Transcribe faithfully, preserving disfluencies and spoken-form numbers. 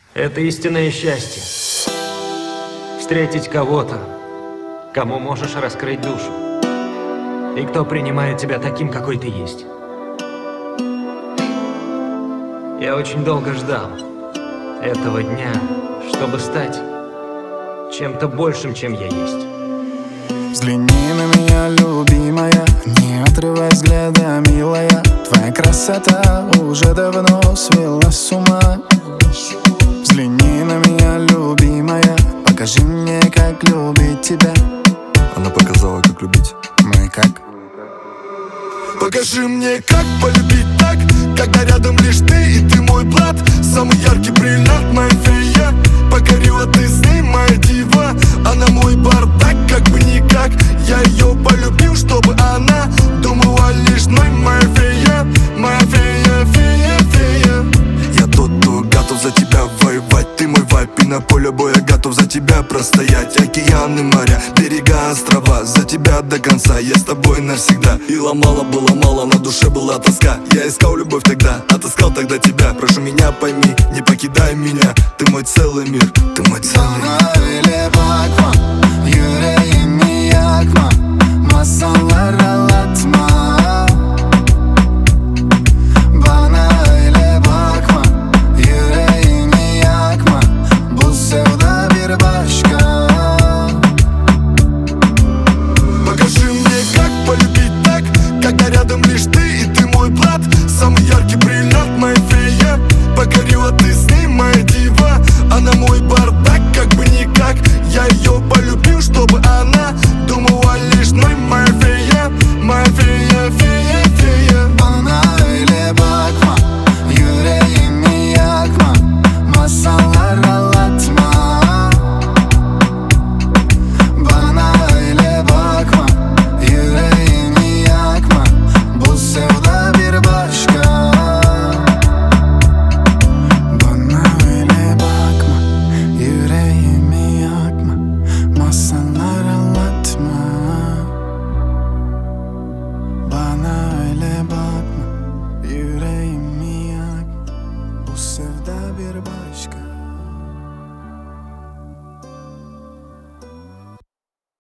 Это истинное счастье. Встретить кого-то, кому можешь раскрыть душу. И кто принимает тебя таким, какой ты есть. Я очень долго ждал этого дня, чтобы стать чем-то большим, чем я есть. Взгляни на меня, любимая, не отрывай взгляда, милая. Твоя красота уже давно свела с ума. Взгляни на меня, любимая, покажи мне, как любить тебя. Она показала, как любить. Ну и как? Покажи мне, как полюбить так, когда рядом лишь ты и ты мой брат. Самый яркий бриллиант, моя фея. Покорила ты с ней, моя дива. Она мой бардак, как бы никак. Я ее полюбил, чтобы она думала лишь мной, моя фея. Моя фея, фея, фея. Я тот, кто готов за тебя воевать. Ты мой вайп, и на поле боя готов за тебя простоять. Океаны, моря, берега, острова. За тебя до конца, я с тобой навсегда. И ломало было мало, на душе была тоска. Я искал любовь тогда, отыскал тогда тебя. Прошу меня, пойми, не покидай меня. Ты мой целый мир, ты мой целый мир. Bana öyle bakma, yüreğimi yakma. Masallar